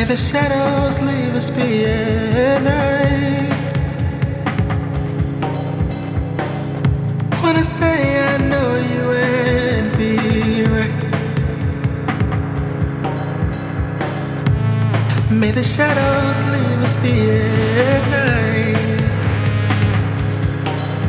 the shadows leave us behind. Wanna say I know you and be right. May the shadows leave us behind.